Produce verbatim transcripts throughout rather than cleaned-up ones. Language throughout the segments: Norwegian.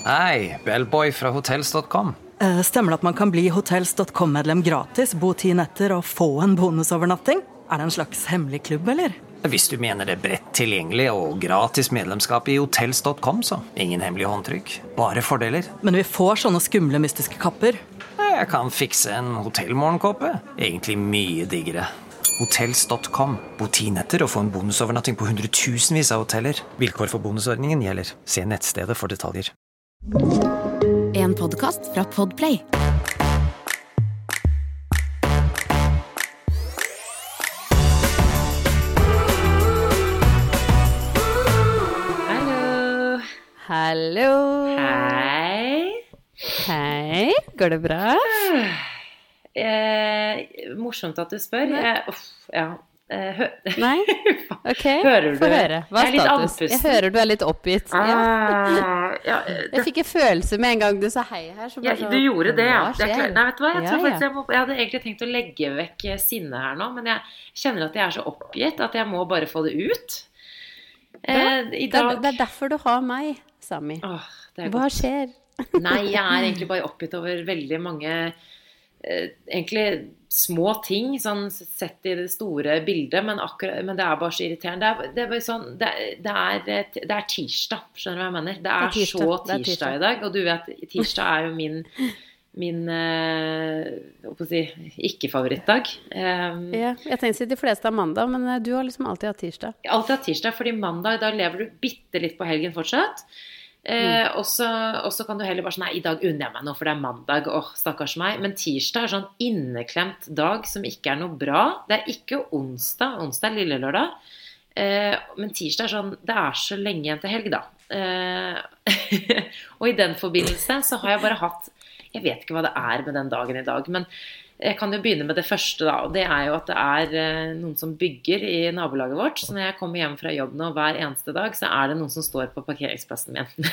Hei, Bellboy fra hotels dot com. Eh, Stemmer det at man kan bli hotels dot com-medlem gratis, bo ti netter og få en bonusovernatting? Er det en slags hemmelig klubb, eller? Hvis du mener det bredt tilgjengelig og gratis medlemskap i hotels dot com, så ingen hemmelige håndtrykk. Bare fordeler. Men vi får sånne skumle mystiske kapper. Jeg kan fikse en hotellmorgenkåpe. Egentlig mye diggere. hotels dot com. Bo ti netter og få en bonusovernatting på hundretusenvis av hoteller. Vilkår for bonusordningen gjelder. Se nettstedet for detaljer. En podcast fra Podplay. Hallo. Hallo. Hei. Hei, går det bra? Eh, morsomt at du spør. Jeg, uff, ja. Eh, hø Nei? Ok, hører du? få høre. Hva er Jeg er litt status? andpusten. Jeg hører du er litt oppgitt. Ja. Ah, ja, Jeg det, fikk en følelse med en gang du sa hei her. Så ja, bare sånn, du gjorde det, ja. hva Det er skjer? klart. Nei, vet du hva? Jeg, Ja, tror faktisk ja. jeg, må, jeg hadde egentlig tenkt å legge vekk sinne her nå, men jeg kjenner at jeg er så oppgitt at jeg må bare få det ut. Eh, I Det er, dag... det er derfor du har meg, Sami. Åh, det er Hva godt. skjer? Nei, jeg er egentlig bare oppgitt over veldig mange eh, egentlig små ting, sånn sett i det store bildet, men, akkurat, men det er bare så irriterende. Det er, det er, bare sånn, det, det er, det er tirsdag, skjønner du hva jeg mener? Det er, Det er tirsdag, så det er tirsdag, tirsdag. i dag, og du vet, tirsdag er jo min, min eh, hva skal jeg si, ikke-favorittdag. Um, Ja, jeg tenkte å si de fleste har mandag, men eh, du har liksom alltid hatt tirsdag. Alltid hatt tirsdag, fordi mandag, da lever du bitte litt på helgen fortsatt. Eh, og, så, og så kan du heller bare sånn, nei, i dag unner jeg meg noe, for det er mandag, åh, stakkars meg. Men tirsdag er sånn inneklemt dag som ikke er noe bra. Det er ikke onsdag, onsdag er lille lørdag. Eh, men tirsdag er sånn, det er så lenge igjen til helg da. Eh, og i den forbindelse så har jeg bare hatt, jeg vet ikke hva det er med den dagen i dag, men jeg kan jo begynne med det første da, og det er jo at det er eh, noen som bygger i nabolaget vårt, så når jeg kommer hjem fra jobb nå hver eneste dag, så er det noen som står på parkeringsplassen min.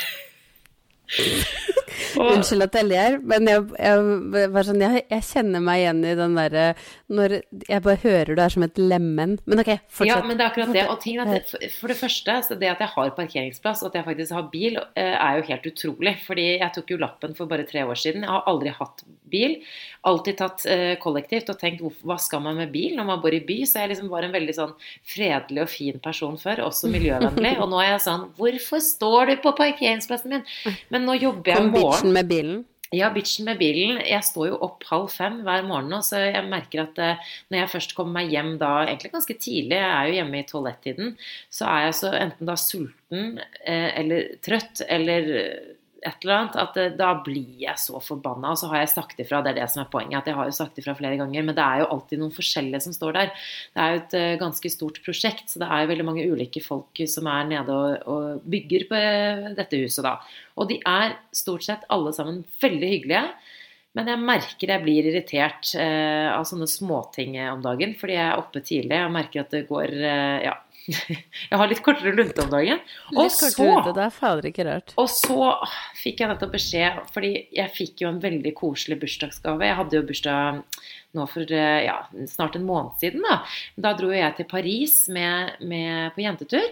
Og, Unnskyld at jeg ler, men jeg, jeg, bare sånn, jeg, jeg kjenner meg igjen i den der, når jeg bare hører du er som et lemmen. Men ok, fortsett. ja, men det er akkurat det, og ting er at det, for det første, så det at jeg har parkeringsplass, og at jeg faktisk har bil, eh, er jo helt utrolig, fordi jeg tok jo lappen for bare tre år siden, jeg har aldri hatt bil, alltid tatt eh, kollektivt, og tenkt, hva skal man med bil når man bor i by, så jeg liksom var en veldig sånn fredelig og fin person før, også miljøvennlig, og nå er jeg sånn, hvorfor står du på parkeringsplassen min? Men nå jobber jeg Kom i morgen. bitchen med bilen. Ja, bitchen med bilen. Jeg står jo opp halv fem hver morgen nå, så jeg merker at eh, når jeg først kommer meg hjem da, egentlig ganske tidlig, jeg er jo hjemme i toalettiden, så er jeg så enten da sulten, eh, eller trøtt, eller et eller annet, at eh, da blir jeg så forbannet, og så har jeg sagt ifra, det er det som er poenget, at jeg har jo sagt ifra flere ganger, men det er jo alltid noen forskjellige som står der. Det er jo et eh, ganske stort prosjekt, så det er jo veldig mange ulike folk som er nede og, og bygger på eh, dette huset da. Og de er stort sett alle sammen veldig hyggelige, men jeg merker jeg blir irritert eh, av sånne småting om dagen, fordi jeg er oppe tidlig, jeg merker at det går, eh, ja, jeg har litt kortere lunte om dagen. Og Litt kortere så, ute, det er fader ikke rart. og så fikk jeg nettopp beskjed, fordi jeg fikk jo en veldig koselig bursdagsgave. Jeg hadde jo bursdag nå for eh, ja, snart en måned siden da. Da dro jeg til Paris med, med, på jentetur,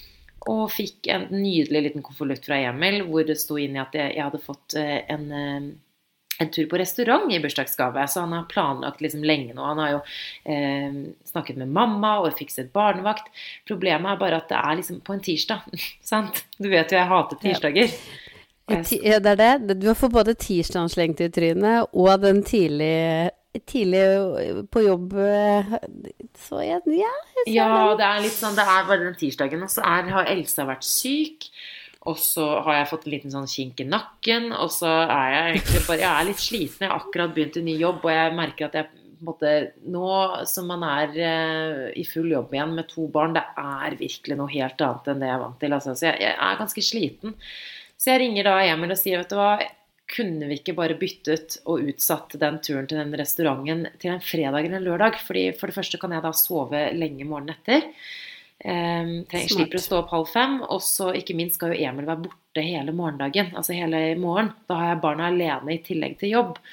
og fikk en nydelig liten konvolutt fra Emil, hvor det stod inn i at jeg, jeg hadde fått eh, en, eh, en tur på restaurant i bursdagsgave, så han har planlagt liksom lenge nå. Han har jo eh, snakket med mamma og fikset barnevakt. Problemet er bare at det er liksom på en tirsdag, sant? Du vet jo jeg hater tirsdager. I ti- Ja, det er det. Du har fått både tirsdagens lengt i trynet, og den tidlig, tidlig på jobb. eh, Så jeg, ja, jeg ser Ja, den. det er litt sånn, det er bare den tirsdagen, og så er, har Elsa vært syk, og så har jeg fått en liten sånn kink i nakken, og så er jeg egentlig bare, jeg er litt sliten, jeg har akkurat begynt en ny jobb, og jeg merker at jeg på en måte, nå som man er eh, i full jobb igjen med to barn, det er virkelig noe helt annet enn det jeg er vant til, altså. Så jeg, jeg er ganske sliten. Så jeg ringer da Emil og sier, vet du hva, kunne vi ikke bare byttet og utsatt den turen til den restauranten til en fredag eller en lørdag, fordi for det første kan jeg da sove lenge morgenen etter, Um, trenger, slipper å stå opp halv fem, og så ikke minst skal jo Emil være borte hele morgendagen, altså hele morgen. Da har jeg barna alene i tillegg til jobb.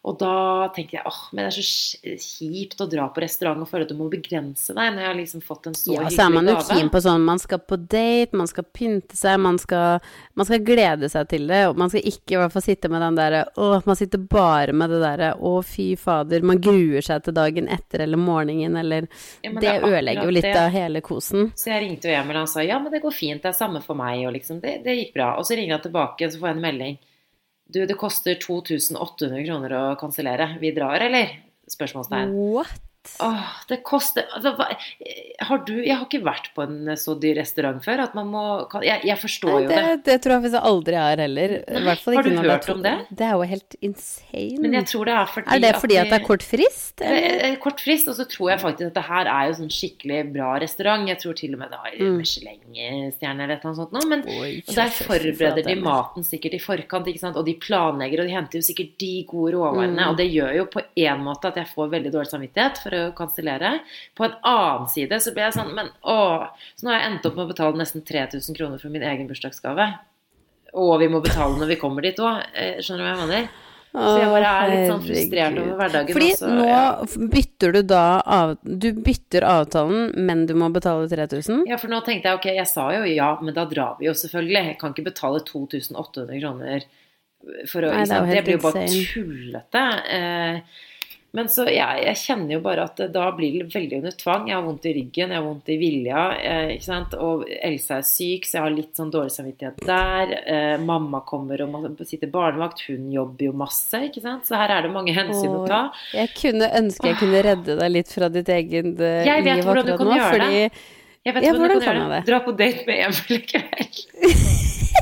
Og da tenkte jeg, åh, men det er så kjipt å dra på restaurant og føle at du må begrense deg når jeg har liksom fått en så Ja, hyggelig så er man jo gave. keen på sånn, man skal på date, man skal pynte seg, man skal, man skal glede seg til det, og man skal ikke i hvert fall sitte med den der, åh, man sitter bare med det der, åh, fy fader, man gruer seg til dagen etter eller morgenen, eller Ja, men det, det er ødelegger jo litt akkurat det. av hele kosen. Så jeg ringte jo hjem, og han sa, ja, men det går fint, det er samme for meg, og liksom, det, det gikk bra. Og så ringer han tilbake, så får jeg en melding. Du, det koster to tusen åtte hundre kroner å kansellere. Vi drar, eller? Spørsmålstegn. What? Åh, det koster altså, hva, har du, jeg har ikke vært på en så dyr restaurant før at man må, kan, jeg, jeg forstår jo det, det. det tror jeg faktisk jeg aldri er heller. I hvert fall Har ikke du når hørt er to- om det? Det er jo helt insane. Men jeg tror det er fordi er det fordi at, de- det er kort frist? Det Eller? er kort frist, og så tror jeg faktisk at det her er jo sånn skikkelig bra restaurant. Jeg tror til og med det har Mm. Michelin-stjerne eller noe sånt nå, men Oi, og der fy forbereder de fader. maten sikkert i forkant, ikke sant? Og de planlegger, og de henter jo sikkert de gode råvarene, Mm. og det gjør jo på en måte at jeg får veldig dårlig samvittighet for å kansellere. På en annen side så blir jeg sånn, men åh, så nå har jeg endt opp med å betale nesten tre tusen kroner for min egen bursdagsgave. Og vi må betale når vi kommer dit også, skjønner du hva jeg mener? Så jeg bare er litt sånn frustrert over hverdagen. Fordi også, nå ja. bytter du da av, du bytter avtalen, men du må betale tre tusen? Ja, for nå tenkte jeg, ok, jeg sa jo ja, men da drar vi jo selvfølgelig. Jeg kan ikke betale to tusen åtte hundre kroner for å, Nei, det er jo det, det helt blir jo bare insane. tullete. Eh, men så, ja, jeg kjenner jo bare at da blir det veldig under tvang. Jeg har vondt i ryggen, jeg har vondt i vilja, eh, ikke sant? Og Elsa er syk, så jeg har litt sånn dårlig samvittighet der. Eh, mamma kommer og må sitte barnevakt, hun jobber jo masse, ikke sant? Så her er det mange hensyn å ta. Jeg kunne ønske jeg kunne redde deg litt fra ditt eget eh, Jeg vet liv hvordan du akkurat kan nå, gjøre fordi det. Jeg vet Ja, hvordan hvordan du kan kan gjøre jeg det. Dra på date med Emil i kveld.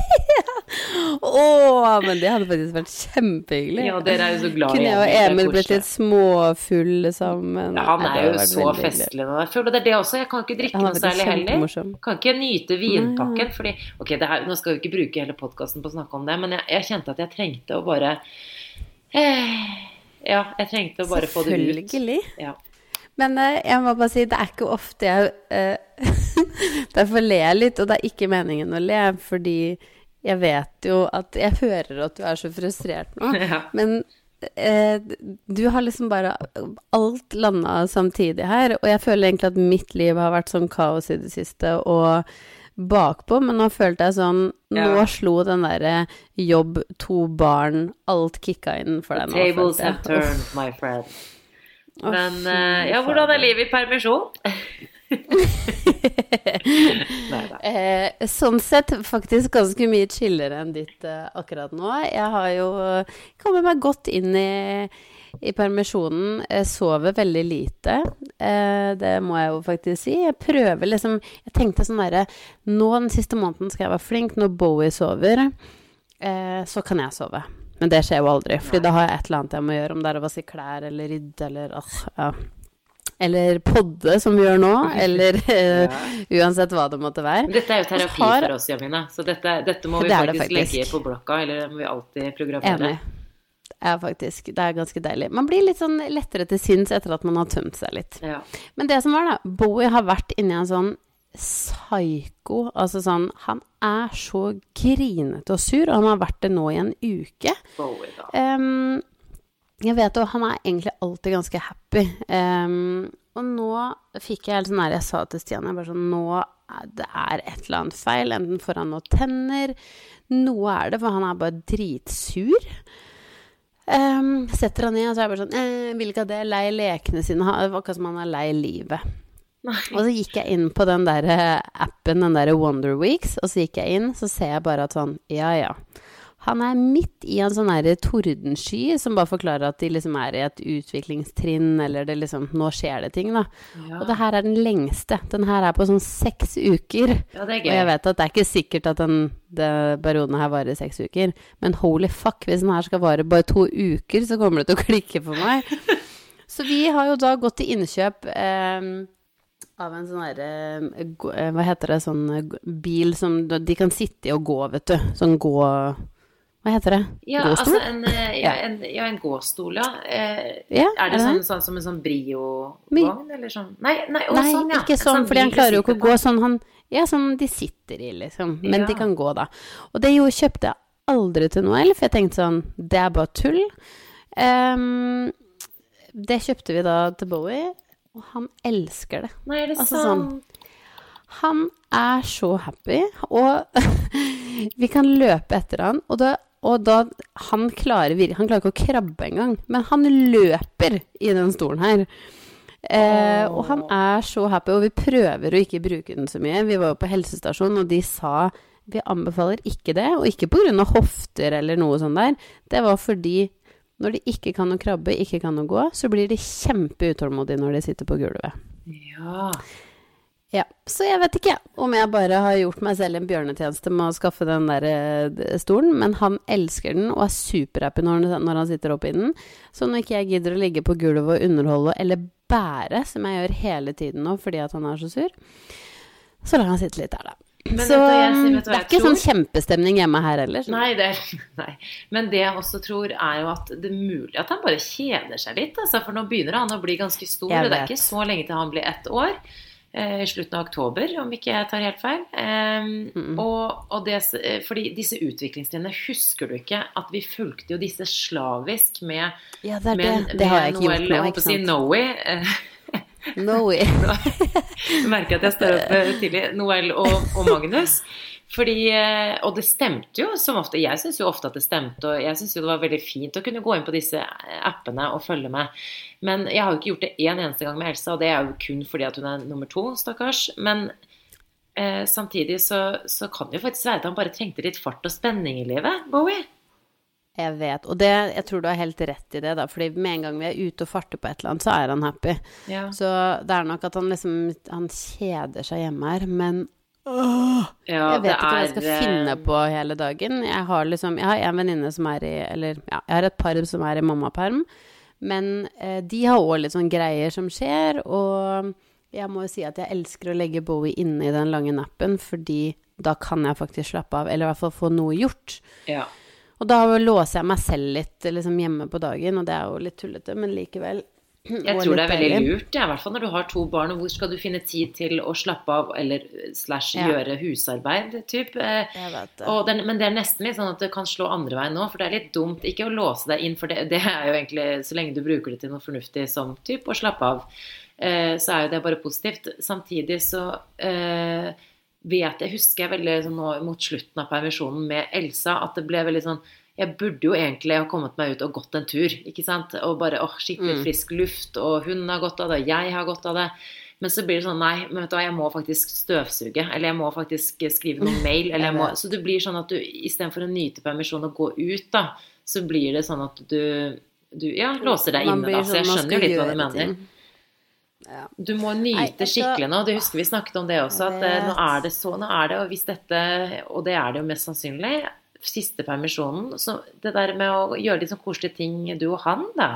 Åh, men det hadde faktisk vært kjempehyggelig. Ja, dere er jo så glad i Kunne jeg og Emil, det er Emil blitt koselig. litt småfulle sammen? Ja, han Nei, er det jo hadde vært så veldig hyggelig. festlig nå. Jeg føler det er det også. Jeg kan ikke drikke Han er noe faktisk særlig heller. kjempemorsom. Kan ikke nyte vinpakken, fordi ok, det her, nå skal vi ikke bruke hele podcasten på å snakke om det, men jeg, jeg kjente at jeg trengte å bare eh, ja, jeg trengte å bare få det ut. Selvfølgelig. Ja. Men eh, jeg må bare si, det er ikke ofte jeg eh, derfor ler jeg litt, og det er ikke meningen å le, fordi jeg vet jo at jeg hører at du er så frustrert nå, Ja. men eh, du har liksom bare alt landet samtidig her, og jeg føler egentlig at mitt liv har vært sånn kaos i det siste, og bakpå, men nå følte jeg sånn, nå Ja. slo den der jobb, to barn, alt kicka inn for deg nå. Tables følte jeg. have turned, my friend. Å, Men fy eh, ja, faen. hvordan er livet i permisjon? Neida. Eh, sånn sett faktisk ganske mye chillere enn ditt eh, akkurat nå. Jeg har jo kommet meg godt inn i, i permisjonen. Jeg sover veldig lite. Eh, det må jeg jo faktisk si. Jeg prøver liksom, jeg tenkte sånn der, nå den siste måneden skal jeg være flink, når Bowie sover, eh, så kan jeg sove. Men det skjer jo aldri, fordi da har jeg et eller annet jeg må gjøre, om det er å vaske klær eller rydde, eller åh, ja. Eller podde, som vi gjør nå, eller eh, uansett hva det måtte være. Men dette er jo terapi har- for oss, Jamina, så dette, dette må vi Det er det faktisk, faktisk. legge på blokka, eller det må vi alltid programmere. Enig. Ja, faktisk. Det er ganske deilig. Man blir litt sånn lettere til sinns etter at man har tømt seg litt. Ja. Men det som var da, Bowie har vært inni en sånn psyko, altså sånn, han er så grinete og sur, og han har vært det nå i en uke. Bowie, da. Ehm, jeg vet jo, han er egentlig alltid ganske happy. Ehm, og nå fikk jeg helt sånn her, jeg sa til Stian, jeg bare sånn, nå er det er et eller annet feil, enten får han noe tenner, noe er det, for han er bare dritsur. Um, setter han ned, og så er jeg bare sånn, eh, vil ikke ha det, lei lekene sine, ha- akkurat som han er lei livet. Nei. Og så gikk jeg inn på den der eh, appen, den der Wonder Weeks, og så gikk jeg inn, så ser jeg bare at sånn, ja, ja. Han er midt i en sånn her tordensky, som bare forklarer at de liksom er i et utviklingstrinn, eller det liksom, nå skjer det ting da. Ja. Og det her er den lengste. Den her er på sånn seks uker. Ja, det er Og jeg gøy. vet at det er ikke sikkert at den, den perioden her varer i seks uker, men holy fuck, hvis den her skal vare bare to uker, så kommer det til å klikke for meg. Så vi har jo da gått til innkjøp eh, av en sånn her, eh, gå- eh, hva heter det, sånn eh, bil som de kan sitte i og gå, vet du. Sånn gå, hva heter det? Ja, Gåstol? altså en, eh, ja, en, ja, en gåstol, ja. Eh, Ja, er det er det sånn, det? sånn som en sånn Brio-vogn, eller sånn? Nei, nei, å, Nei, sånn, ja. ikke En sånn, fordi bil han de klarer jo ikke sitter å gå på. sånn, han, ja, sånn de sitter i, liksom. Men Ja. de kan gå da. Og det jo kjøpte jeg aldri til Noel, for jeg tenkte sånn, det er bare tull. Um, det kjøpte vi da til Bowie, og han elsker det. Nei, er det altså, sant? Sånn, han er så happy, og vi kan løpe etter han, og da, og da han klarer vir- han klarer ikke å krabbe en gang, men han løper i den stolen her. Eh, og han er så happy, og vi prøver å ikke bruke den så mye. Vi var jo på helsestasjonen, og de sa vi anbefaler ikke det, og ikke på grunn av hofter eller noe sånt der. Det var fordi når de ikke kan å krabbe, ikke kan å gå, så blir de kjempeutålmodige når de sitter på gulvet. Ja. Ja, så jeg vet ikke om jeg bare har gjort meg selv en bjørnetjeneste med å skaffe den der eh, stolen, men han elsker den og er superhappy når, når han sitter oppe i den. Så når ikke jeg gidder å ligge på gulvet og underholde eller bære, som jeg gjør hele tiden nå fordi at han er så sur, så lar han sitte litt der da. Men så vet du, jeg, vet du, det er ikke tror? Sånn kjempestemning hjemme her heller. Nei, det, nei, men det jeg også tror er jo at det er mulig at han bare kjeder seg litt, altså, for nå begynner han å bli ganske stor, og det er ikke så lenge til han blir ett år, eh, i slutten av oktober, om ikke jeg tar helt feil. Eh, mm. og, og det, fordi disse utviklingstrinnene husker du ikke at vi fulgte jo disse slavisk med, ja, det, er det. med, det har jeg ikke Noel, gjort nå, jeg håper å si Noe, eh, Noe. Jeg merker at jeg står opp tidlig, Noel og, og Magnus. Fordi, og det stemte jo som ofte, jeg synes jo ofte at det stemte, og jeg synes jo det var veldig fint å kunne gå inn på disse appene og følge med. Men jeg har jo ikke gjort det en eneste gang med Elsa, og det er jo kun fordi at hun er nummer to, stakkars. Men eh, samtidig så, så kan det jo faktisk være at han bare trengte litt fart og spenning i livet, Bowie. Jeg vet, og det, jeg tror du har helt rett i det da, fordi med en gang vi er ute og farter på et eller annet, så er han happy. Ja. Så det er nok at han liksom, han kjeder seg hjemme her, men åh, ja, jeg vet ikke hva jeg skal er... finne på hele dagen. Jeg har liksom, jeg har en venninne som er i, eller ja, jeg har et par som er i mammaperm, men eh, de har også litt sånn greier som skjer, og jeg må jo si at jeg elsker å legge Bowie inne i den lange nappen, fordi da kan jeg faktisk slappe av, eller i hvert fall få noe gjort. Ja. Og da låser jeg meg selv litt liksom, hjemme på dagen, og det er jo litt tullete, men likevel. Jeg tror det er veldig lurt, ja, i hvert fall når du har to barn, og hvor skal du finne tid til å slappe av, eller slash ja. Gjøre husarbeid, typ. Jeg vet det. Og den, men det er nesten litt sånn at det kan slå andre veien nå, for det er litt dumt ikke å låse deg inn, for det, det er jo egentlig, så lenge du bruker det til noe fornuftig som typ, å slappe av, eh, så er jo det bare positivt. Samtidig så... Eh, vet jeg, husker jeg veldig sånn, nå, mot slutten av permisjonen med Elsa, at det ble veldig sånn, jeg burde jo egentlig ha kommet meg ut og gått en tur, ikke sant? Og bare, åh, skikkelig frisk luft, og hun har gått av det, og jeg har gått av det. Men så blir det sånn, nei, men vet du hva, jeg må faktisk støvsuge, eller jeg må faktisk skrive noen mail, eller jeg må, så det blir sånn at du, i stedet for å nyte permisjon og gå ut da, så blir det sånn at du, du ja, låser deg inne da, så jeg skjønner jo litt hva du mener. Ja. Du må nyte skikkelig nå, det husker vi snakket om det også, at nå er det så, nå er det, og hvis dette, og det er det jo mest sannsynlig, siste permisjonen, så det der med å gjøre litt sånn koselige ting, du og han da.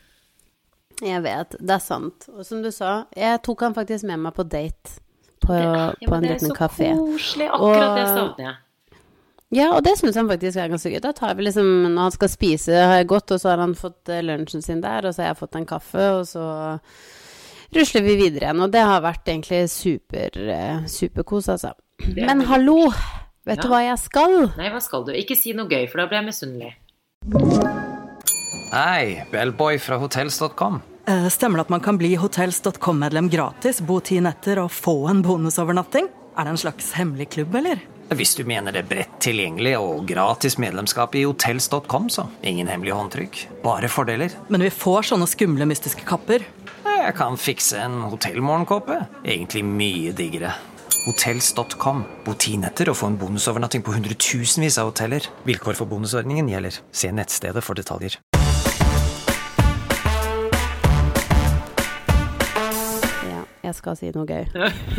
Jeg vet, det er sant, og som du sa, jeg tok han faktisk med meg på date, på, ja, på en liten kafé. Det er så koselig, akkurat og, det savner jeg. Ja, og det synes han faktisk er ganske gøy. Da tar vi liksom, når han skal spise, har jeg gått, og så har han fått lunsjen sin der, og så har jeg fått en kaffe, og så... rusler vi videre igjen, og det har vært egentlig super, superkos, altså. Men hallo, vet ja. Du hva jeg skal? Nei, hva skal du? Ikke si noe gøy, for da blir jeg misunnelig. Hei, Bellboy fra hotels punktum com. Eh, stemmer det at man kan bli hotels punktum com-medlem gratis, bo ti netter og få en bonusovernatting? Er det en slags hemmelig klubb, eller? Hvis du mener det bredt tilgjengelig og gratis medlemskap i hotels punktum com, så ingen hemmelig håndtrykk, bare fordeler. Men vi får sånne skumle mystiske kapper. Jeg kan fikse en hotellmorgenkåpe. Egentlig mye diggere. hotels punktum com. Bo ti netter og få en bonusovernatting på hundretusenvis av hoteller. Vilkår for bonusordningen gjelder. Se nettstedet for detaljer. Ja, jeg skal si noe gøy.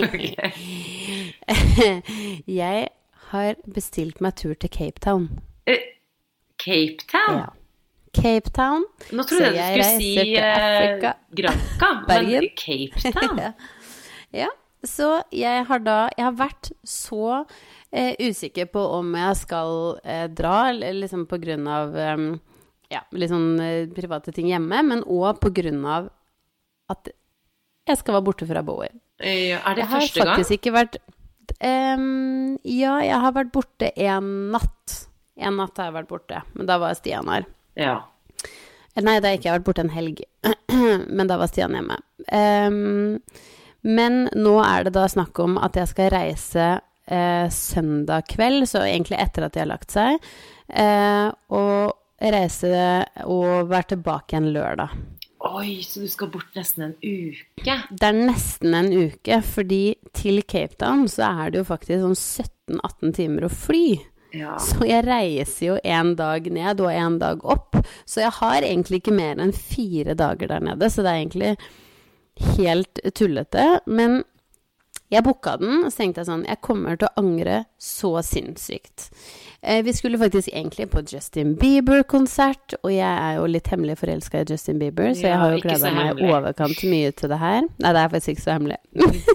Jeg har bestilt meg tur til Cape Town. Uh, Cape Town? Ja. Cape Town. Nå trodde jeg, jeg du skulle si uh, Granca, men Cape Town. ja. ja, så jeg har da, jeg har vært så uh, usikker på om jeg skal uh, dra, liksom på grunn av um, ja, liksom uh, private ting hjemme, men også på grunn av at jeg skal være borte fra Bowie. Uh, er det jeg første gang? Jeg har faktisk ikke vært, um, ja, jeg har vært borte en natt. En natt har jeg vært borte, men da var Stian her. Ja. Nei, det har ikke vært borte en helg, men da var Stian hjemme. Um, men nå er det da snakk om at jeg skal reise eh, søndag kveld, så egentlig etter at de har lagt seg, eh, og reise og være tilbake en lørdag. Oi, så du skal bort nesten en uke? Det er nesten en uke, fordi til Cape Town så er det jo faktisk sånn sytten atten timer å fly. Ja. Så jeg reiser jo en dag ned og en dag opp, så jeg har egentlig ikke mer enn fire dager der nede, så det er egentlig helt tullete, men jeg booket den, og så tenkte jeg sånn, jeg kommer til å angre så sinnssykt. Eh, vi skulle faktisk egentlig på Justin Bieber-konsert, og jeg er jo litt hemmelig forelsket i Justin Bieber, så jeg har jo gledet meg overkant mye til det her. Nei, det er faktisk ikke så hemmelig.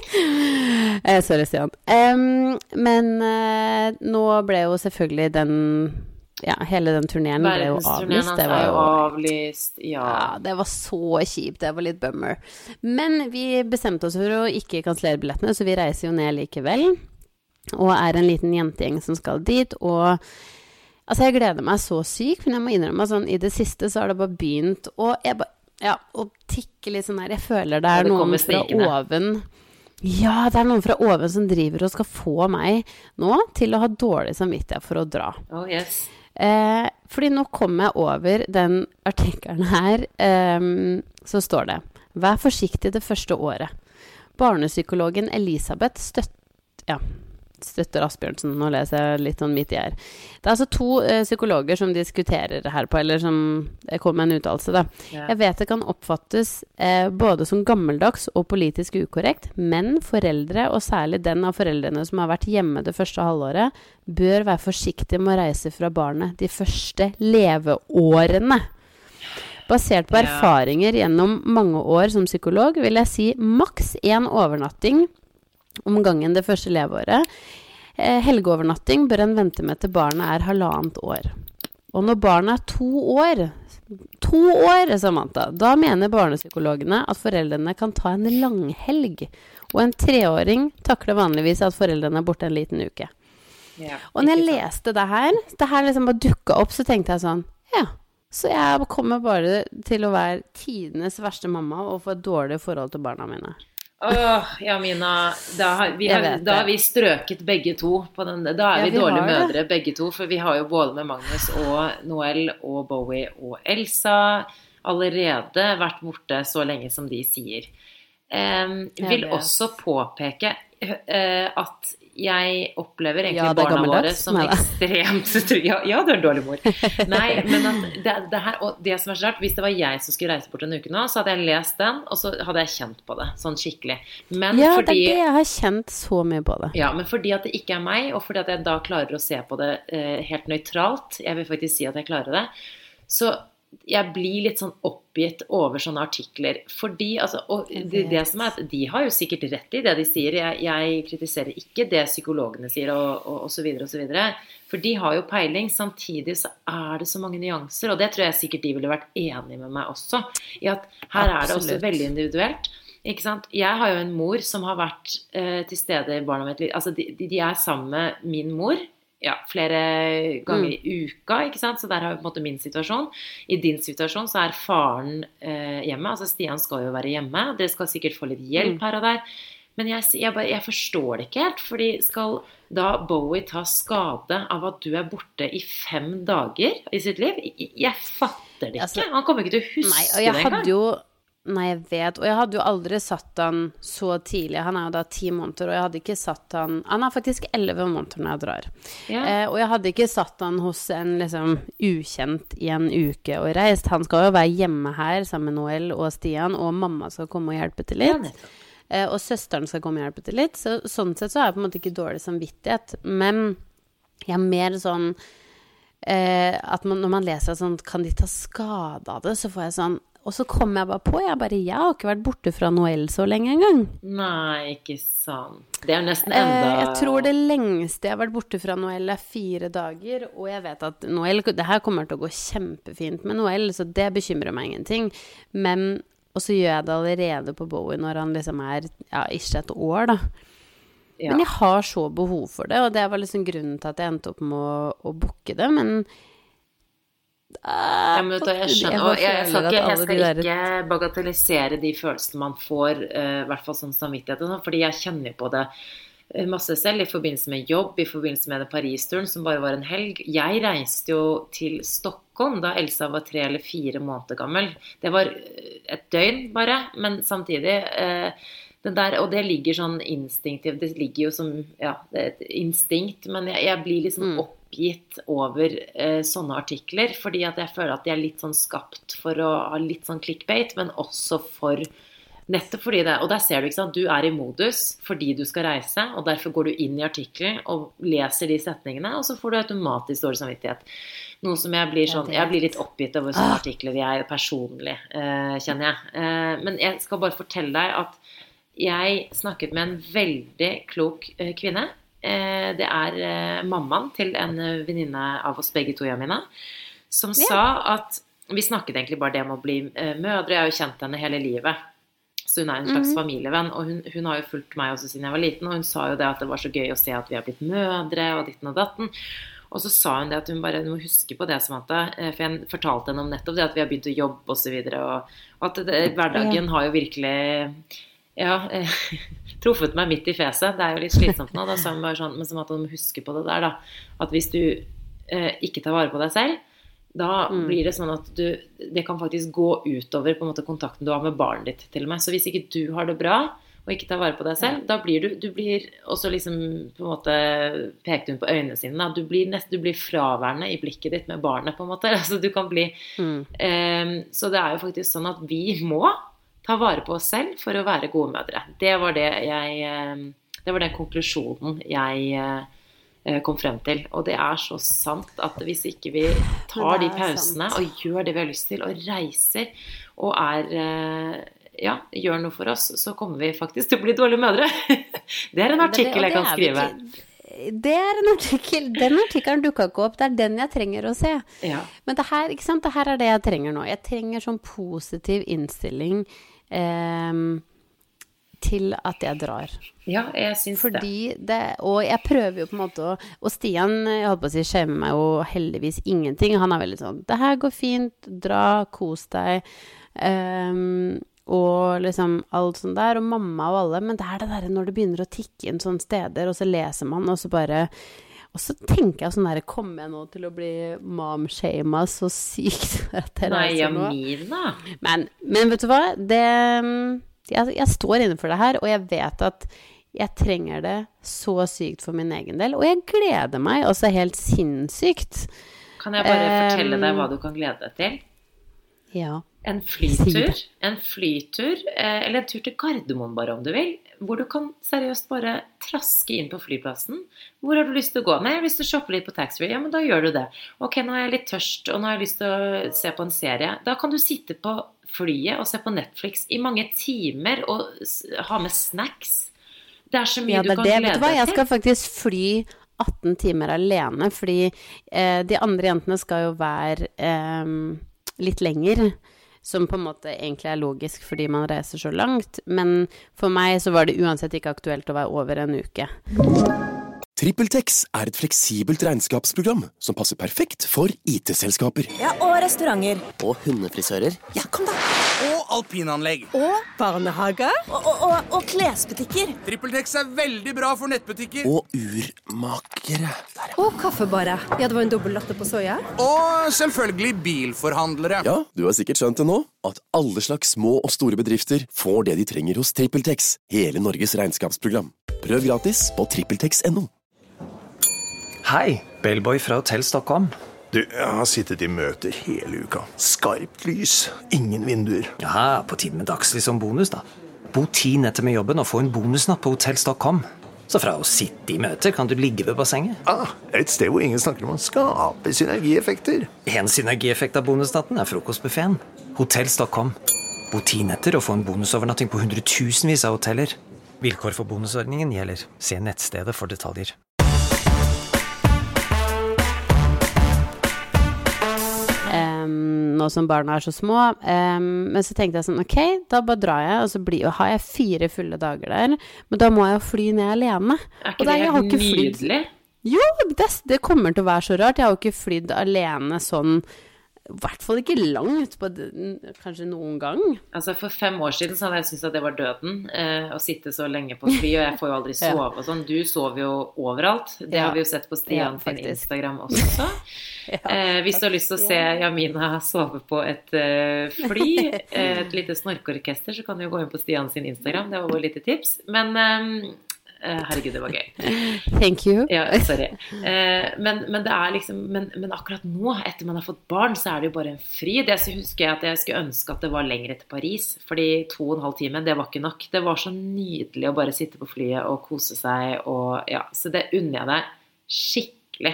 eh, sorry, Stian. Um, men eh, nå ble jo selvfølgelig den... Ja, hele den turneren ble jo avlyst. Det var jo avlyst, ja. Ja, det var så kjipt, det var litt bummer. Men vi bestemte oss for å ikke kansellere billettene, så vi reiser jo ned likevel, og er en liten jentegjeng som skal dit, og altså jeg gleder meg så sykt, men jeg må innrømme sånn, i det siste så har det bare begynt, og jeg bare, ja, og tikke litt sånn her, jeg føler det er det noen fra oven... Ja, det er noen fra oven som driver og skal få meg nå til å ha dårlig samvittighet for å dra. Oh, yes. Eh, fordi nå kommer jeg over den artikkelen her, eh, så står det: Vær forsiktig det første året. Barnepsykologen Elisabeth støtt, ja, støtter Asbjørnsen. Nå leser jeg litt sånn midt i her. Det er altså to eh, psykologer som diskuterer her på, eller som kommer med en uttalelse da. Ja. Jeg vet det kan oppfattes eh, både som gammeldags og politisk ukorrekt, men foreldre, og særlig den av foreldrene som har vært hjemme det første halvåret, bør være forsiktige med å reise fra barnet de første leveårene. Basert på erfaringer gjennom mange år som psykolog, vil jeg si maks en overnatting om gangen det første leveåret. Eh, helgeovernatting bør en vente med til barnet er halvannet år. Og når barnet er to år, to år, Samantha, da mener barnepsykologene at foreldrene kan ta en langhelg, og en treåring takler vanligvis at foreldrene er borte en liten uke. Ja, og når jeg leste det her, det her liksom bare dukket opp, så tenkte jeg sånn, ja, så jeg kommer bare til å være tidenes verste mamma og få et dårlig forhold til barna mine. Åh, ja, Mina, da har vi, har, da har vi strøket begge to på den, da er ja, vi, vi dårlige mødre begge to, for vi har jo både med Magnus og Noel og Bowie og Elsa allerede vært borte så lenge som de sier. Um, vil også påpeke uh, at jeg opplever egentlig ja, barna våre som ekstremt trygge. Ja, ja, du er en dårlig mor. Nei, men at det, det her, og det som er så rart, hvis det var jeg som skulle reise bort en uke nå, så hadde jeg lest den, og så hadde jeg kjent på det, sånn skikkelig. Men ja, fordi, det er det jeg har kjent så mye på det. Ja, men fordi at det ikke er meg, og fordi at jeg da klarer å se på det eh, helt nøytralt, jeg vil faktisk si at jeg klarer det, så jeg blir litt sånn oppgitt over sånne artikler, fordi, altså, og det, det som er, de har jo sikkert rett i det de sier, jeg, jeg kritiserer ikke det psykologene sier, og, og, og så videre, og så videre, for de har jo peiling, samtidig så er det så mange nyanser, og det tror jeg sikkert de ville vært enige med meg også, i at her er det også veldig individuelt, ikke sant? Jeg har jo en mor som har vært eh, til stede i barna mitt, altså de, de er sammen med min mor, ja, flere ganger i uka, ikke sant? Så der har vi på en måte min situasjon. I din situasjon så er faren eh, hjemme, altså Stian skal jo være hjemme, dere skal sikkert få litt hjelp her og der, men jeg, jeg, bare, jeg forstår det ikke helt, fordi skal da Bowie ta skade av at du er borte i fem dager i sitt liv? Jeg, jeg fatter det ikke, altså, han kommer ikke til å huske nei, og jeg det engang. Jo Nei, jeg vet, og jeg hadde jo aldri satt han så tidlig, han er jo da ti måneder, og jeg hadde ikke satt han, han er faktisk elleve måneder når jeg drar, ja. eh, og jeg hadde ikke satt han hos en liksom ukjent i en uke og reist, han skal jo være hjemme her sammen med Noel og Stian, og mamma skal komme og hjelpe til litt, ja, eh, og søsteren skal komme og hjelpe til litt, så sånn sett så er jeg på en måte ikke dårlig samvittighet, men jeg er mer sånn, eh, at man, når man leser sånn, kan de ta skade av det, så får jeg sånn, og så kom jeg bare på, jeg bare, jeg har ikke vært borte fra Noel så lenge en gang. Nei, ikke sant. Det er nesten enda... Eh, jeg tror det lengste jeg har vært borte fra Noel er fire dager, og jeg vet at Noel, det her kommer til å gå kjempefint med Noel, så det bekymrer meg ingenting. Men, og så gjør jeg det allerede på Bowie når han liksom er, ja, ikke et år da. Ja. Men jeg har så behov for det, og det var liksom grunnen til at jeg endte opp med å, å booke det, men... Ja, men vet du, jeg skjønner, og jeg, jeg, skal ikke, jeg skal ikke bagatellisere de følelsene man får, uh, i hvert fall som samvittighet, fordi jeg kjenner på det masse selv, i forbindelse med jobb, i forbindelse med den Paris-turen, som bare var en helg. Jeg reiste jo til Stockholm da Elsa var tre eller fire måneder gammel. Det var et døgn bare, men samtidig, uh, det der, og det ligger sånn instinktivt, det ligger jo som, ja, det er et instinkt, men jeg, jeg blir liksom opp gitt over eh, sånne artikler, fordi at jeg føler at de er litt sånn skapt for å ha litt sånn clickbait, men også for, nettopp fordi det, og der ser du ikke sant, du er i modus fordi du skal reise, og derfor går du inn i artikler og leser de setningene, og så får du automatisk dårlig samvittighet. Noe som jeg blir sånn, jeg blir litt oppgitt over sånne artikler jeg personlig, eh, kjenner jeg. Eh, men jeg skal bare fortelle deg at jeg snakket med en veldig klok eh, kvinne. Det er mammaen til en venninne av oss begge to, Jamina, som ja. Sa at vi snakket egentlig bare det om å bli mødre. Jeg har jo kjent henne hele livet, så hun er en slags mm-hmm. familievenn, og hun, hun har jo fulgt meg også siden jeg var liten, og hun sa jo det at det var så gøy å se at vi har blitt mødre og ditten og datten. Og så sa hun det at hun bare må huske på det, Samantha, for jeg fortalte henne om nettopp det at vi har begynt å jobbe og så videre, og, og at det, hverdagen ja. Har jo virkelig ja, eh, truffet meg midt i fjeset. Det er jo litt slitsomt nå. Da sa hun bare sånn, men som at du må huske på det der da, at hvis du eh, ikke tar vare på deg selv, da mm. blir det sånn at du, det kan faktisk gå utover på en måte kontakten du har med barnet ditt til og med. Så hvis ikke du har det bra, og ikke tar vare på deg selv, ja. Da blir du, du blir også liksom på en måte pekt hun på øynene sine, da. Du blir nest, du blir fraværende i blikket ditt med barnet på en måte, altså du kan bli, mm. eh, så det er jo faktisk sånn at vi må ta vare på oss selv for å være gode mødre. Det var det jeg, det var den konklusjonen jeg kom frem til. Og det er så sant at hvis ikke vi tar de pausene og gjør det vi har lyst til, og reiser og er, ja, gjør noe for oss, så kommer vi faktisk til å bli dårlige mødre. Det er en artikkel jeg kan skrive. Det er en artikkel, den artikkelen dukket ikke opp, det er den jeg trenger å se. Ja. Men det her, ikke sant, det her er det jeg trenger nå. Jeg trenger sånn positiv innstilling eh, til at jeg drar. Ja, jeg synes Fordi det. det. Og jeg prøver jo på en måte å, og Stian, jeg holdt på å si, skjemmer meg jo heldigvis ingenting. Han er veldig sånn, det her går fint, dra, kos deg, um, og liksom alt sånt der, og mamma og alle, men det er det der når det begynner å tikke inn sånne steder, og så leser man, og så bare, og så tenker jeg sånn der, kommer jeg nå til å bli mom-shama så sykt at jeg reiser nå? Nei, Jamina. Men, men vet du hva, det, jeg, jeg står inne for det her, og jeg vet at jeg trenger det så sykt for min egen del, og jeg gleder meg også helt sinnssykt. Kan jeg bare um, fortelle deg hva du kan glede deg til? Ja. En flytur, en flytur, eller en tur til Gardermoen bare om du vil, hvor du kan seriøst bare traske inn på flyplassen. Hvor har du lyst til å gå? Nei, jeg har lyst til å shoppe litt på taxfree. Ja, men da gjør du det. Ok, nå er jeg litt tørst, og nå har jeg lyst til å se på en serie. Da kan du sitte på flyet og se på Netflix i mange timer og ha med snacks. Det er så mye ja, du kan det, glede deg til. Jeg skal faktisk fly atten timer alene, fordi eh, de andre jentene skal jo være eh, litt lenger, som på en måte egentlig er logisk fordi man reiser så langt, men for meg så var det uansett ikke aktuelt å være over en uke. TrippelTex er et fleksibelt regnskapsprogram som passer perfekt for I T-selskaper. Ja, og restauranter. Og hundefrisører. Ja, kom da. Og alpinanlegg. Og barnehager. Og, og, og, og klesbutikker. TrippelTex er veldig bra for nettbutikker. Og urmakere. Der, ja. Og kaffebarer. Ja, det var en dobbelt latte på soja. Og selvfølgelig bilforhandlere. Ja, du har sikkert skjønt det nå, at alle slags små og store bedrifter får det de trenger hos TrippelTex. Hele Norges regnskapsprogram. Prøv gratis på trippeltex punktum no. Hei, Bellboy fra Hotell Stockholm. Du, jeg har sittet I møter hele uka. Skarpt lys, ingen vinduer. Ja, på tiden med dagslys som bonus da. Bo ti netter med jobben og få en bonusnatt på Hotell Stockholm. Så fra å sitte I møter kan du ligge ved bassenget. Ah, et sted hvor ingen snakker om å skape synergieffekter. En synergieffekt av bonusnatten er frokostbuffeten. Hotell Stockholm. Bo ti netter og få en bonusovernatting på hundretusenvis av hoteller. Vilkår for bonusordningen gjelder. Se nettstedet for detaljer. Um, nå som barna er så små, um, men så tenkte jeg sånn, ok, da bare drar jeg, og så blir, og har jeg fire fulle dager der, men da må jeg fly ned alene. Er ikke det helt nydelig? Jo, det, det kommer til å være så rart. Jeg har jo ikke flydd alene sånn I hvert fall ikke langt på den, kanskje noen gang. Altså for fem år siden så hadde jeg syntes at det var døden eh, å sitte så lenge på fly, og jeg får jo aldri sove og sånn. Du sover jo overalt. Det ja. Har vi jo sett på Stian ja, sin Instagram også. ja, eh, hvis du har lyst til å se Jamina sove på et eh, fly, et lite snorkeorkester, så kan du jo gå inn på Stian sin Instagram. Det var bare et lite tips. Men... Eh, herregud, det var gøy. Thank you. Ja, sorry. Men, men det er liksom, men, men akkurat nå, etter man har fått barn, så er det jo bare en fryd. Jeg husker at jeg skulle ønske at det var lengre til Paris, fordi to og en halv time, det var ikke nok. Det var så nydelig å bare sitte på flyet og kose seg, og ja, så det unner jeg deg skikkelig.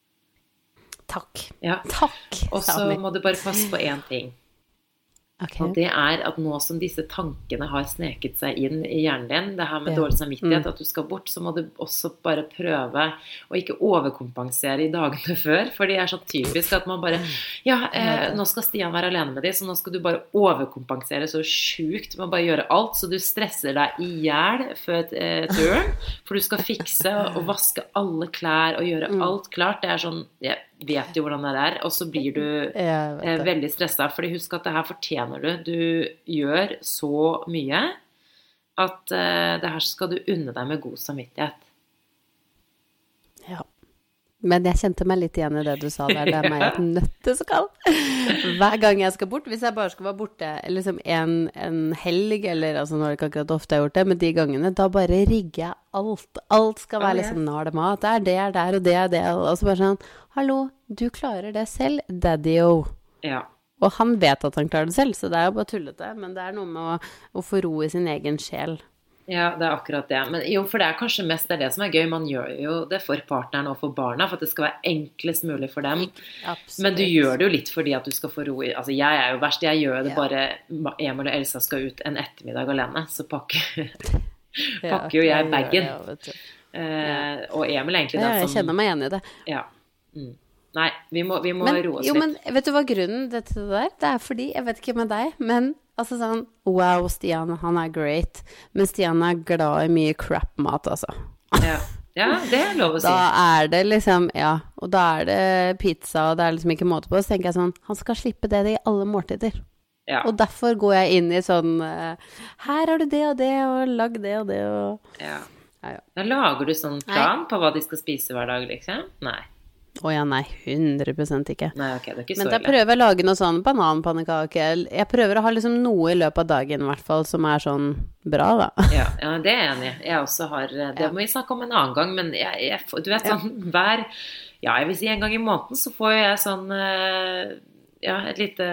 Takk. Ja. Takk. Og så må du bare passe på en ting. Okay. Og det er at nå som disse tankene har sneket seg inn i hjernen din, det her med ja. Dårlig samvittighet, mm. at du skal bort, så må du også bare prøve å ikke overkompensere i dagene før, for det er så typisk at man bare, ja, eh, nå skal Stian være alene med deg, så nå skal du bare overkompensere så sjukt, du må bare gjøre alt, så du stresser deg i hjel før eh, turen, for du skal fikse og vaske alle klær og gjøre mm. alt klart. Det er sånn, jeg vet jo hvordan det er, og så blir du eh, veldig stresset, fordi husk at det her fortjener du. Du gjør så mye at eh, det her skal du unne deg med god samvittighet. Ja. Men jeg kjente meg litt igjen i det du sa der, det er meg et nøtteskall. Hver gang jeg skal bort, hvis jeg bare skal være borte liksom en, en helg, eller altså nå er det ikke akkurat ofte jeg har gjort det, men de gangene, da bare rigger jeg alt. Alt skal være liksom, nå er det mat, det er det, er der, og det er det, og så bare sånn, hallo, du klarer det selv, daddy-o. Ja. Og han vet at han klarer det selv, så det er jo bare tullete, men det er noe med å, å få ro i sin egen sjel. Ja, det er akkurat det. Men jo, for det er kanskje mest det, er det som er gøy. Man gjør jo det for partneren og for barna, for at det skal være enklest mulig for dem. Absolutt. Men du gjør det jo litt fordi at du skal få ro i... Altså, jeg er jo verst. Jeg gjør det ja. Bare... Emil og Elsa skal ut en ettermiddag alene, så pakker, pakker jo jeg, jeg baggen. Ja, eh, og Emil er egentlig ja, den som... Jeg kjenner meg igjen i det. Ja. Mm. Nei, vi må, vi må men, roe oss jo, litt. Men vet du hva grunnen til det der? Det er fordi, jeg vet ikke med deg, men altså sånn, wow, Stian, han er great. Men Stian er glad i mye crap-mat, altså. Ja. Ja, det er lov å si. Da er det liksom, ja, og da er det pizza, og det er liksom ikke måte på. Så tenker jeg sånn, han skal slippe det i alle måltider. Ja. Og derfor går jeg inn i sånn, her har du det og det, og lag det og det, og... Ja. Ja, ja. Da lager du sånn plan nei. På hva de skal spise hver dag, liksom? Nei. Å ja, nei, hundre prosent ikke. Nei, ok, det er ikke så men da prøver jeg å lage noe sånn bananpannekake. Jeg prøver å ha liksom noe i løpet av dagen, i hvert fall, som er sånn bra, da. Ja, ja det er jeg enig. Jeg også har, det ja. Må vi snakke om en annen gang, men jeg, jeg, du vet sånn, ja. Hver, ja, jeg vil si en gang i måneden, så får jeg sånn, ja, et lite...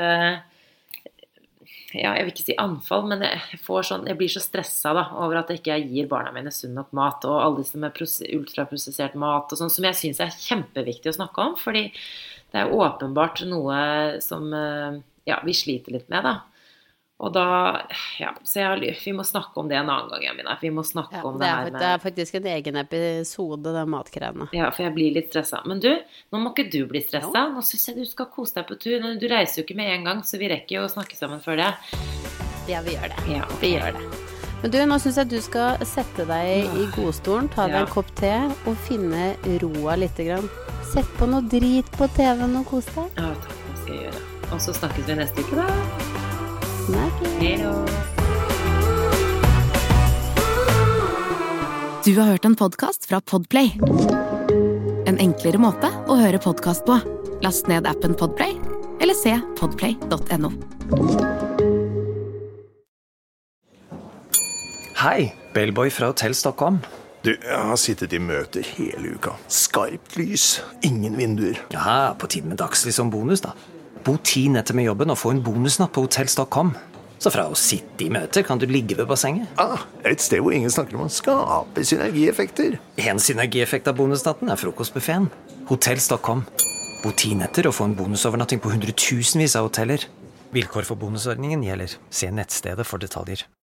Ja, jeg vil ikke si anfall, men jeg, får sånn, jeg blir så stresset da, over at jeg ikke gir barna mine sunn nok mat, og alle disse med ultraprosessert mat, og sånn, som jeg synes er kjempeviktig å snakke om, fordi det er åpenbart noe som ja, vi sliter litt med da. Og da, ja, så jeg, vi må snakke om det en annen gang, Jamina. Vi må snakke ja, om det, det her med... Det er faktisk en egen episode, det matkreiene. Ja, for jeg blir litt stresset. Men du, nå må ikke du bli stresset. Ja. Nå synes jeg du skal kose deg på tur. Du reiser jo ikke med en gang, så vi rekker jo å snakke sammen før det. Ja, vi gjør det. Ja, okay. Vi gjør det. Men du, nå synes jeg du skal sette deg i godstolen, ta deg ja. En kopp te, og finne roa litt grann. Sett på noe drit på T V-en og kos deg. Ja, takk, det skal jeg gjøre. Og så snakkes vi neste uke da. Heyo. Du har hørt en podcast fra Podplay. En enklere måte å høre podcast på. Last ned appen Podplay, eller se podplay punktum no. Hei, Bellboy fra Hotell Stockholm. Du, jeg har sittet i møter hele uka. Skarpt lys, ingen vinduer. Ja, på tiden med dagslys som bonus da. Bo ti netter med jobben og få en bonusnatt på Hotell Stockholm. Så fra å sitte i møter kan du ligge ved bassenget. Ah, et sted hvor ingen snakker om å skape synergieffekter. En synergieffekt av bonusnatten er frokostbuffeten. Hotell Stockholm. Bo ti netter og få en bonusovernatting på hundretusenvis av hoteller. Vilkår for bonusordningen gjelder. Se nettstedet for detaljer.